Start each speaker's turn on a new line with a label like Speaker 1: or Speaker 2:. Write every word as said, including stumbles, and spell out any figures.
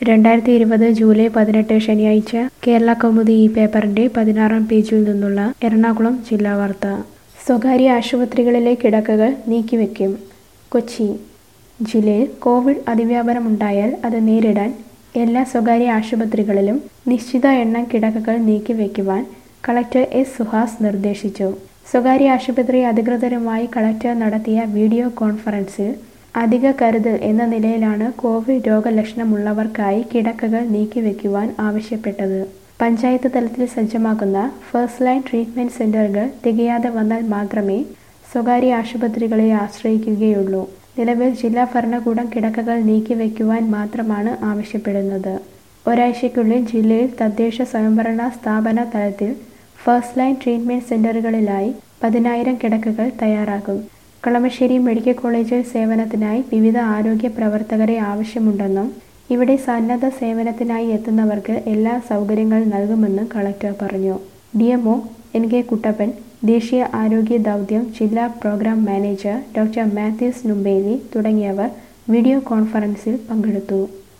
Speaker 1: രണ്ടായിരത്തി ഇരുപത് ജൂലൈ പതിനെട്ട് ശനിയാഴ്ച കേരള കൗമുദി ഈ പേപ്പറിന്റെ പതിനാറാം പേജിൽ നിന്നുള്ള എറണാകുളം ജില്ലാ വാർത്ത. സ്വകാര്യ ആശുപത്രികളിലെ കിടക്കകൾ നീക്കിവെക്കും. കൊച്ചി. ജില്ലയിൽ കോവിഡ് അതിവ്യാപനമുണ്ടായാൽ അത് നേരിടാൻ എല്ലാ സ്വകാര്യ ആശുപത്രികളിലും നിശ്ചിത എണ്ണം കിടക്കകൾ നീക്കിവെക്കുവാൻ കളക്ടർ എസ് സുഹാസ് നിർദ്ദേശിച്ചു. സ്വകാര്യ ആശുപത്രി അധികൃതരുമായി കളക്ടർ നടത്തിയ വീഡിയോ കോൺഫറൻസിൽ അധിക കരുതൽ എന്ന നിലയിലാണ് കോവിഡ് രോഗലക്ഷണമുള്ളവർക്കായി കിടക്കകൾ നീക്കിവെക്കുവാൻ ആവശ്യപ്പെട്ടത്. പഞ്ചായത്ത് തലത്തിൽ സജ്ജമാക്കുന്ന ഫസ്റ്റ് ലൈൻ ട്രീറ്റ്മെന്റ് സെന്ററുകൾ തികയാതെ വന്നാൽ മാത്രമേ സ്വകാര്യ ആശുപത്രികളെ ആശ്രയിക്കുകയുള്ളൂ. നിലവിൽ ജില്ലാ ഭരണകൂടം കിടക്കകൾ നീക്കിവെക്കുവാൻ മാത്രമാണ് ആവശ്യപ്പെടുന്നത്. ഒരാഴ്ചയ്ക്കുള്ളിൽ ജില്ലയിൽ തദ്ദേശ സ്വയംഭരണ സ്ഥാപന തലത്തിൽ ഫസ്റ്റ് ലൈൻ ട്രീറ്റ്മെന്റ് സെന്ററുകളിലായി പതിനായിരം കിടക്കകൾ തയ്യാറാക്കും. കളമശ്ശേരി മെഡിക്കൽ കോളേജിൽ സേവനത്തിനായി വിവിധ ആരോഗ്യ പ്രവർത്തകരെ ആവശ്യമുണ്ടെന്നും ഇവിടെ സന്നദ്ധ സേവനത്തിനായി എത്തുന്നവർക്ക് എല്ലാ സൗകര്യങ്ങളും നൽകുമെന്നും കളക്ടർ പറഞ്ഞു. D M O N K Kuttappan, ദേശീയ ആരോഗ്യ ദൗത്യം ജില്ലാ programme manager doctor Mathews Numbeli തുടങ്ങിയവർ വീഡിയോ കോൺഫറൻസിൽ പങ്കെടുത്തു.